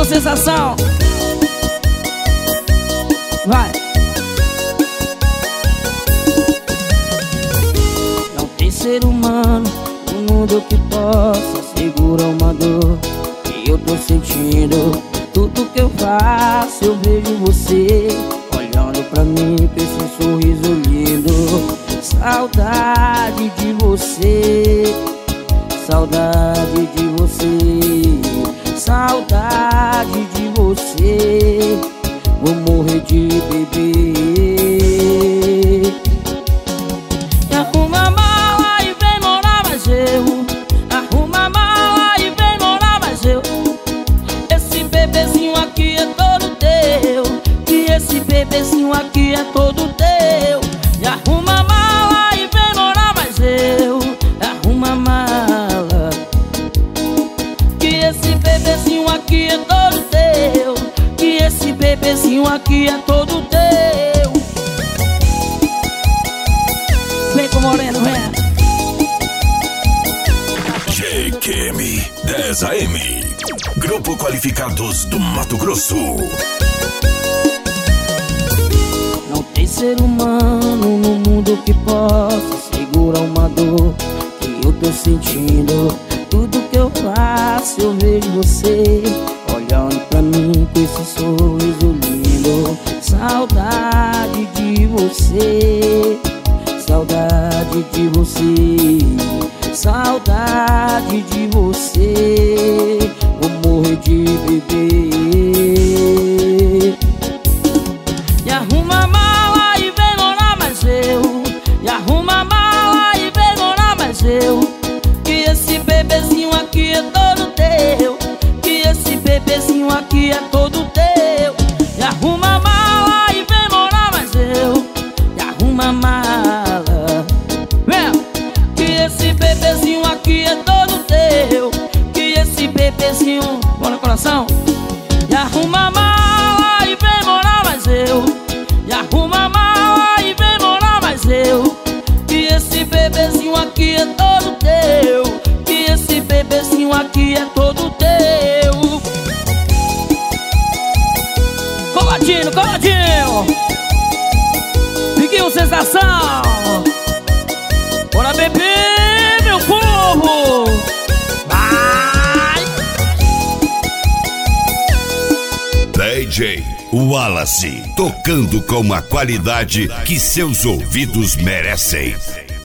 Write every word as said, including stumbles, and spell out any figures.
sensação. Vai. Não tem ser humano no mundo que possa segurar uma dor que eu tô sentindo. Tudo que eu faço eu vejo você olhando pra mim com esse sorriso lindo. Saudade de você, saudade de você, saudade de você. Vou morrer de beber. Arruma a mala e vem morar mais eu. Arruma a mala e vem morar mais eu. Esse bebezinho aqui é todo teu. Que esse bebezinho aqui é todo teu. E arruma a mala e vem morar mais eu. Arruma a mala. Que esse bebezinho aqui é todo teu. Que esse bebezinho aqui é todo teu. Vem com o moreno, vem. G Q M dez A M, Grupo Qualificados do Mato Grosso. Não tem ser humano no mundo que possa segurar uma dor que eu tô sentindo. Tudo que eu faço eu vejo você olhando pra mim com esse sorriso lindo. Saudade de você, saudade de você, saudade de você. Vou morrer de beber. E arruma a mala e vem morar mais eu. E arruma a mala e vem morar mais eu. Que esse bebezinho aqui é todo teu. Que esse bebezinho aqui é todo teu. E arruma a mala e vem morar mais eu. E arruma a mala. Vem. Que esse bebezinho aqui é todo teu. Que esse bebezinho... Bora, coração. E arruma a mala e vem morar mais eu. E arruma a mala e vem morar mais eu. Que esse bebezinho aqui é todo teu. Que esse bebezinho aqui é todo teu. Coladinho, coladinho. Fiquinho sensação. Bora beber, meu povo. Vai. D J Wallace, tocando com a qualidade que seus ouvidos merecem.